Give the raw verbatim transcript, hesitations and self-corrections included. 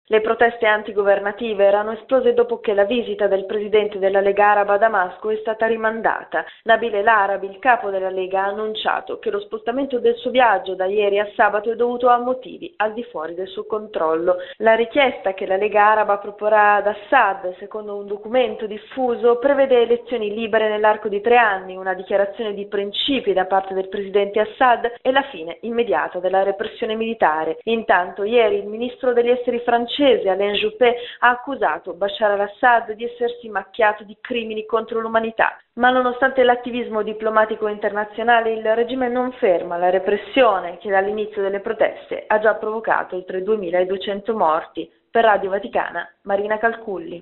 Le proteste antigovernative erano esplose dopo che la visita del presidente della Lega Araba a Damasco è stata rimandata. Nabil El Arabi, il capo della Lega, ha annunciato che lo spostamento del suo viaggio da ieri a sabato è dovuto a motivi al di fuori del suo controllo. La richiesta che la Lega Araba proporrà ad Assad, secondo un documento diffuso, prevede elezioni libere nell'arco di tre anni, una dichiarazione di principi da parte del presidente Assad e la fine immediata della repressione militare. Intanto, ieri il ministro degli esteri francese Alain Juppé ha accusato Bashar al-Assad di essersi macchiato di crimini contro l'umanità. Ma nonostante l'attivismo diplomatico internazionale, il regime non ferma la repressione che dall'inizio delle proteste ha già provocato oltre duemiladuecento morti. Per Radio Vaticana, Marina Calculli.